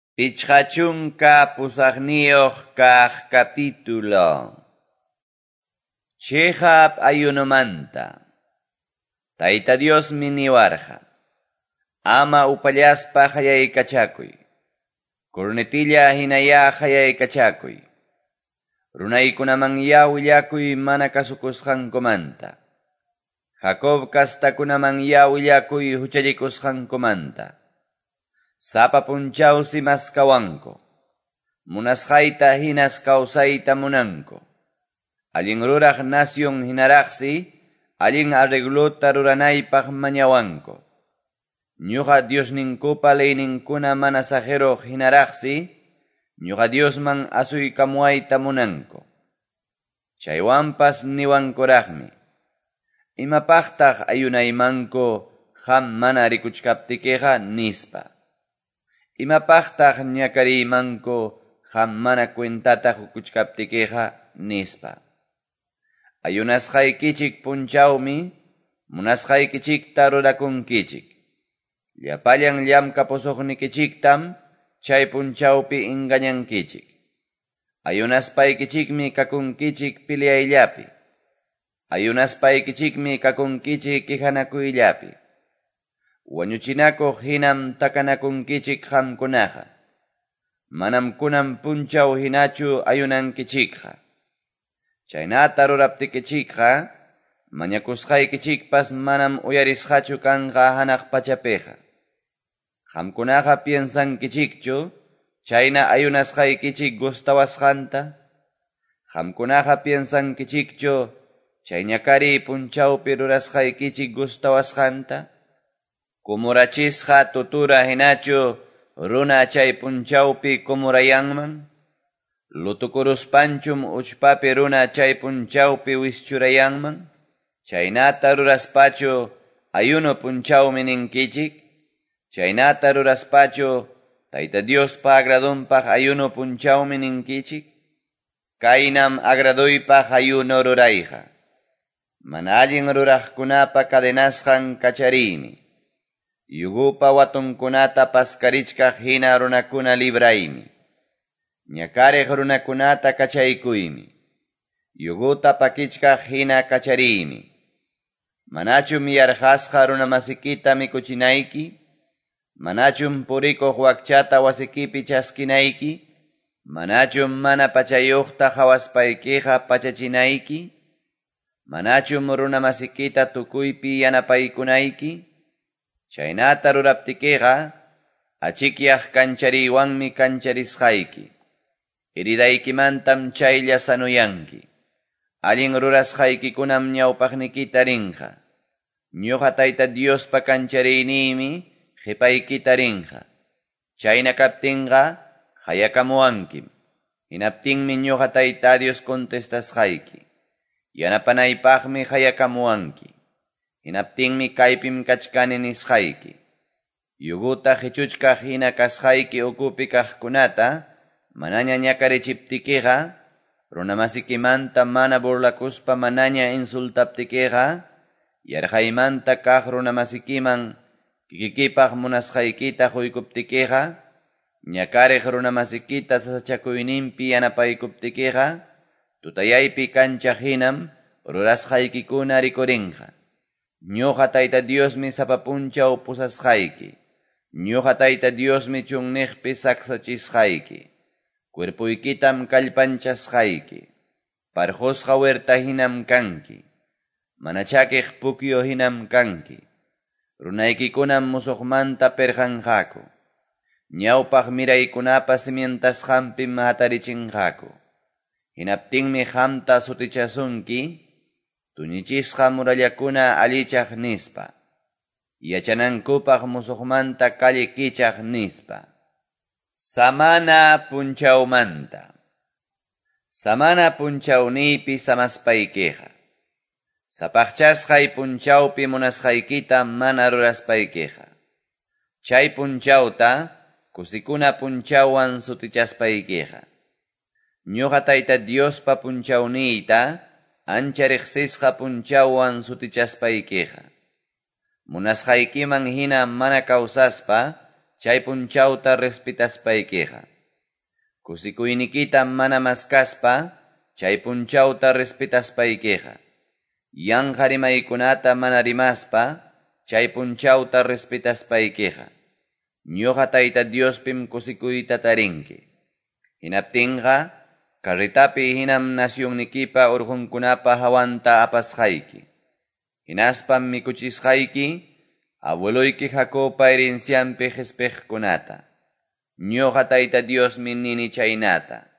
Pichhachunka pusaqniyuq kaq capítulo. Chihap ayunumanta. Tayta Dios niwarqa. Ama upallaspa hayaykachakuy. Kurnitilla hinaya hayaykachakuy. Runaykunaman yawillakuy mana kasukusqankumanta. Jacob kastakunaman yawillakuy huchallikusqankumanta. Sapa punchawsi maskawanko. Munasqayta hinas kawsayta munanko. Allin ruraq nación hinaraqsi, allin arregluta ruranaypaq mañawanko. Ñuqa Diosninkupa leyninkuna mana sajeroq hinaraqsi, ñuqa Diosman asuykamuayta munanko. Chaywanpas niwankuraqmi. Imapaqtaq ayunaymanko qam mana rikuchkaptikiqa nispa. Imapaqtaq ñakariymanko qam mana cuentata hukuchkaptikiqa nispa. Ayunasqaykichik punchawmi, munasqaykichikta rurakunkichik. Llapallan llamkapusuqnikichiktam chay punchawpi engañankichik. Ayunaspaykichikmi kakunkichik piliayllapi. Ayunaspaykichikmi kakunkichik kihanakuyllapi. Wañuchinakuq hinam takanakunkichik qamkunaqa. Manam kunan punchaw hinachu ayunankichikqa. Chaynata ruraptikichikqa, mañakusqaykichikpas manam uyarisqachu kanqa hanaq pachapiqa. Qamkunaqa piensankichikchu, chayna ayunasqaykichik gustawasqanta. Qamkunaqa piensankichikchu, chay ñakari punchawpi rurasqaykichik gustawasqanta. Kumurachisqa tutura hinachu runa chay punchawpi kumurayanman. Lutukuruspanchum uchpapi runa chay punchawpi wischurayanman. Chaynata ruraspachu ayuno punchawmi ninkichik. Chaynata ruraspachu Tayta Diospa agradunpaq ayuno punchawmi ninkichik. Kaynam agraduypaq ayuno rurayqa. Mana allin ruraqkunapa cadenasqan kachariymi. Yugupa watunkunata paskarichkaq hina runakuna libraymi. Ñakariq runakunata kachaykuymi. Yuguta pakichkaq hina kachariymi. Manachum yarqasqa runamasikita mikuchinayki. Manachum purikuq wakchata wasikipi chaskinayki. Manachum mana pachayuqta hawaspaykiqa pachachinayki. Manachum runamasikita tukuypi yanapaykunayki. Chaynata ruraptikiqa, achikyaq kanchariywanmi kancharisqayki. Iridaykimantam chaylla sanuyanki. Allin rurasqaykikunam ñawpaqnikita rinqa. Ñuqa Tayta Diospa kanchariyniimi qipaykita rinqa. Chayna kaptinqa, hayakamuwankim. Hinaptinmi ñuqa Tayta Dios contestasqayki. Yanapanaypaqmi hayakamuwanki. Hinaptinmi kaypim kachkani nisqayki. Yuguta hichuchkaq hina kasqayki ukupi kaqkunata, manaña ñakarichiptikiqa, runamasikimanta mana burlakuspa manaña insultaptikiqa, yarqaymanta kaq runamasikiman kikikipaq munasqaykita huykuptikiqa, ñakariq runamasikita sasachakuyninpi yanapaykuptikiqa, tutayaypi kanchaq hinam rurasqaykikuna rikurinqa. Ñuqa Tayta Diosmi sapapunchaw pusasqayki. Ñuqa Tayta Diosmi chunniqpi saksachisqayki. Cuerpuykitam kallpanchasqayki. Parqusqa werta hinam kanki. Manachakiq pukyo hinam kanki. Runaykikunam musuqmanta perqanqaku. Ñawpaq miraykunapa simientasqanpim hatarichinqaku. Hinaptinmi qamta sutichasunki. Tuñichisqa murallakuna allichaq nispa. Yachanankupaq musuqmanta kallikichaq nispa. Samana punchawmanta. Samana punchawniypi samaspaykiqa. Sapaqchasqay punchawpi munasqaykita mana ruraspaykiqa. Chay punchawta kusikuna punchawan sutichaspaykiqa. Ñuqa Tayta Diospa punchawniyta ancha riqsisqa punchawan sutichaspaykiqa. Munasqaykiman hina mana kawsaspa, chay punchawta respetaspaykiqa. Kusikuynikita mana maskaspa, chay punchawta respetaspaykiqa. Yanqa rimaykunata mana rimaspa, chay punchawta respetaspaykiqa. Ñuqa Tayta Diospim kusikuyta tarinki. Hinaptinqa, carritapi hinam nasyonnikipa urqunkunapa hawanta apasqayki. Hinaspam mikuchisqayki, abueloyki Jacobpa herencianpi qhispigkunata. Ñuqa Tayta Diosmi nini chaynata.